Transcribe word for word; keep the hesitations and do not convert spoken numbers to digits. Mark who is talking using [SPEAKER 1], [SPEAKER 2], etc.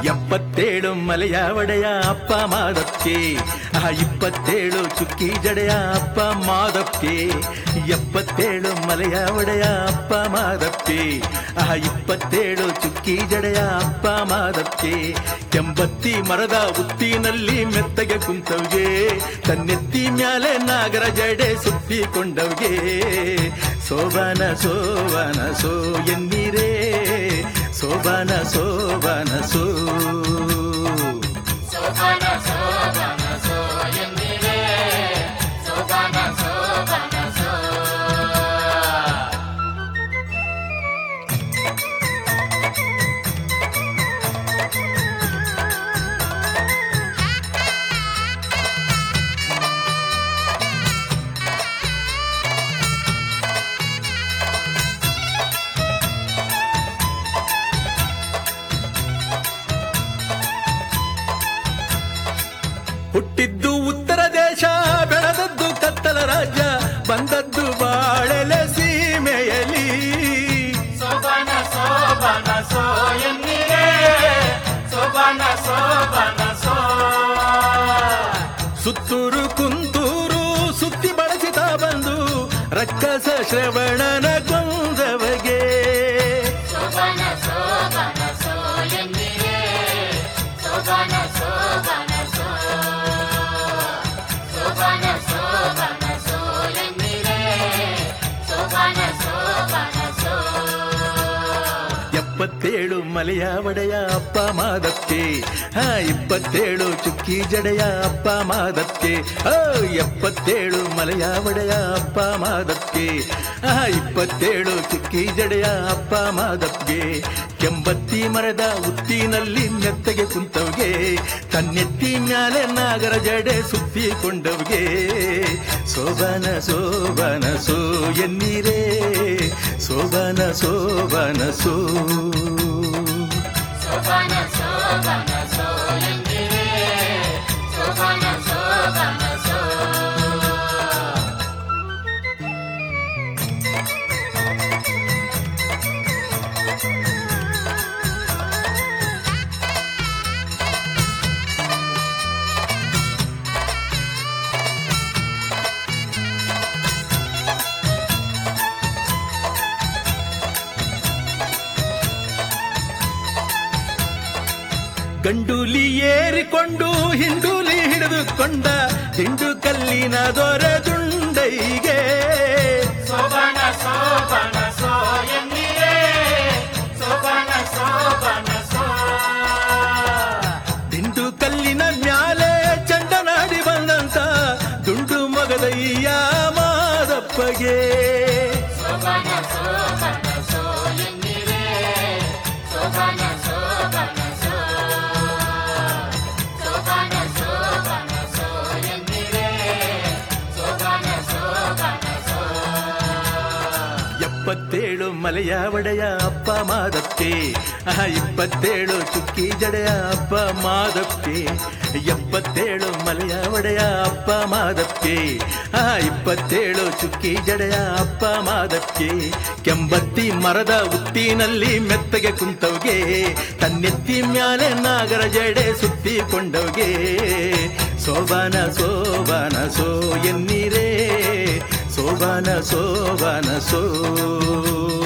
[SPEAKER 1] ಎಪ್ಪತ್ತೇಳು ಮಲೆಯ ಒಡೆಯ ಅಪ್ಪ ಮಾದಕ್ಕೆ, ಆ ಇಪ್ಪತ್ತೇಳು ಚುಕ್ಕಿ ಜಡೆಯ ಅಪ್ಪ ಮಾದಕ್ಕೆ. ಎಪ್ಪತ್ತೇಳು ಮಲೆಯ ಒಡೆಯ ಅಪ್ಪ ಮಾದಕ್ಕೆ, ಆ ಇಪ್ಪತ್ತೇಳು ಚುಕ್ಕಿ ಜಡೆಯ ಅಪ್ಪ ಮಾದಕ್ಕೆ. ಕೆಂಬತ್ತಿ ಮರದ ಉತ್ತಿನಲ್ಲಿ ಮೆತ್ತಗೆ ಕುಂತವ್ಗೆ, ತನ್ನೆತ್ತಿ ಮ್ಯಾಲೆ ನಾಗರ ಜಡೆ ಸುತ್ತಿಕೊಂಡವ್ಗೆ. ಸೋಬಾನ ಸೋಬಾನ ಸೋ ಎನ್ನೀರೇ, ಸೋಬಾನ ಸೋಬಾನ ಸೋ.
[SPEAKER 2] ಸೋಬಾನ ಸೋಬಾನ ಸೋ ಎನ್ನೀರೇ, ಸೋಬಾನ ಸೋಬಾನ ಸೋ.
[SPEAKER 1] ಹುಟ್ಟಿದ್ದು ಉತ್ತರ ದೇಶ, ಬೆಳೆದದ್ದು ಕತ್ತಲ ರಾಜ್ಯ, ಬಂದದ್ದು ಬಾಳೆಲೆ ಸೀಮೆಯಲಿ.
[SPEAKER 2] ಸೋಬಾನ ಸೋಬಾನ ಸೋ ಎನ್ನೀರೇ, ಸೋಬಾನ ಸೋಬಾನ ಸೋ.
[SPEAKER 1] ಸುತ್ತೂರು ಕುಂತೂರು ಸುತ್ತಿ ಬಳಸಿತ ಬಂದು ರಕ್ಕಸ ಶ್ರವಣನ ಕೊಂದವಗೆ.
[SPEAKER 2] ಸೋಬಾನ ಸೋಬಾನ ಸೋ ಎನ್ನೀರೇ, ಸೋಬಾನ ಸೋಬಾನ ಸೋ. ಸೋಬಾನ ಸೋಬಾನ ಸೋ ಎನ್ನೀರೇ, ಸೋಬಾನ ಸೋಬಾನ ಸೋ.
[SPEAKER 1] ಎಪ್ಪತ್ತೇಳು ಮಲೆಯ ಒಡೆಯ ಅಪ್ಪ ಮಾದಕ್ಕೆ, ಹಾ ಇಪ್ಪತ್ತೇಳು ಚುಕ್ಕಿ ಜಡೆಯ ಅಪ್ಪ ಮಾದಕ್ಕೆ. ಓ ಎಪ್ಪತ್ತೇಳು ಮಲೆಯ ಒಡೆಯ ಅಪ್ಪ ಮಾದಕ್ಕೆ, ಹಾ ಇಪ್ಪತ್ತೇಳು ಚುಕ್ಕಿ ಜಡೆಯ ಅಪ್ಪ ಮಾದಕ್ಕೆ. ಕೆಂಬತ್ತಿ ಮರದ ಉತ್ತಿನಲ್ಲಿ ಮೆತ್ತಗೆ ಕುಂತವ್ಗೆ, ತನ್ನೆತ್ತಿ ಮ್ಯಾಲೆ ನಾಗರ ಜಡೆ ಸುತ್ತಿಕೊಂಡವ್ಗೆ. ಸೋಬಾನ ಸೋಬಾನ ಸೋ ಎನ್ನೀರೇ, ಸೋಬಾನ ಸೋಬಾನ ಸೋ.
[SPEAKER 2] ಸೋಬಾನ ಸೋಬಾನ ಸೋ ಎನ್ನೀರೇ, ಸೋಬಾನ ಸೋಬಾನ ಸೋ.
[SPEAKER 1] ಗಂಡೂಲಿ ಏರಿಕೊಂಡು ಹಿಂಡೂಲಿ ಹಿಡಿದುಕೊಂಡ ದಿಂಡು ಕಲ್ಲಿನ ದೊರೆ ದುಂಡೈಗೆ.
[SPEAKER 2] ಸೋಬಾನ ಸೋಬಾನ ಸೋ ಎನ್ನೀರೇ, ಸೋಬಾನ ಸೋಬಾನ ಸೋ.
[SPEAKER 1] ದಿಂಡು ಕಲ್ಲಿನ ಮ್ಯಾಲೆ ಚಂಡನಾಡಿ ಬಂದಂತ ದುಂಡು ಮಗದಯ್ಯ ಮಾದಪ್ಪಗೆ.
[SPEAKER 2] ಸೋಬಾನ ಸೋಬಾನ ಸೋ ಎನ್ನೀರೇ, ಸೋಬಾನ ಸೋಬಾನ ಸೋ. ಸೋಬಾನ ಸೋಬಾನ ಸೋ ಎನ್ನೀರೇ, ಸೋಬಾನ ಸೋಬಾನ ಸೋ.
[SPEAKER 1] ಎಪ್ಪತ್ತೇಳು ಮಲೆಯ ಒಡೆಯ ಅಪ್ಪ ಮಾದಕ್ಕೆ, ಆ ಇಪ್ಪತ್ತೇಳು ಚುಕ್ಕಿ ಜಡೆಯ ಅಪ್ಪ ಮಾದಕ್ಕೆ. ಎಪ್ಪತ್ತೇಳು ಮಲೆಯ ಒಡೆಯ ಅಪ್ಪ ಮಾದಕ್ಕೆ, ಆ ಇಪ್ಪತ್ತೇಳು ಚುಕ್ಕಿ ಜಡೆಯ ಅಪ್ಪ ಮಾದಕ್ಕೆ. ಕೆಂಬತ್ತಿ ಮರದ ಉತ್ತಿನಲ್ಲಿ ಮೆತ್ತಗೆ ಕುಂತವ್ಗೆ, ತನ್ನೆತ್ತಿ ಮ್ಯಾಲೆ ನಾಗರ ಜಡೆ ಸುತ್ತಿಕೊಂಡವ್ಗೆ. ಸೋಬಾನ ಸೋಬಾನ ಸೋ ಎನ್ನೀರೇ, ಸೋಬಾನ ಸೋಬಾನ ಸೋ.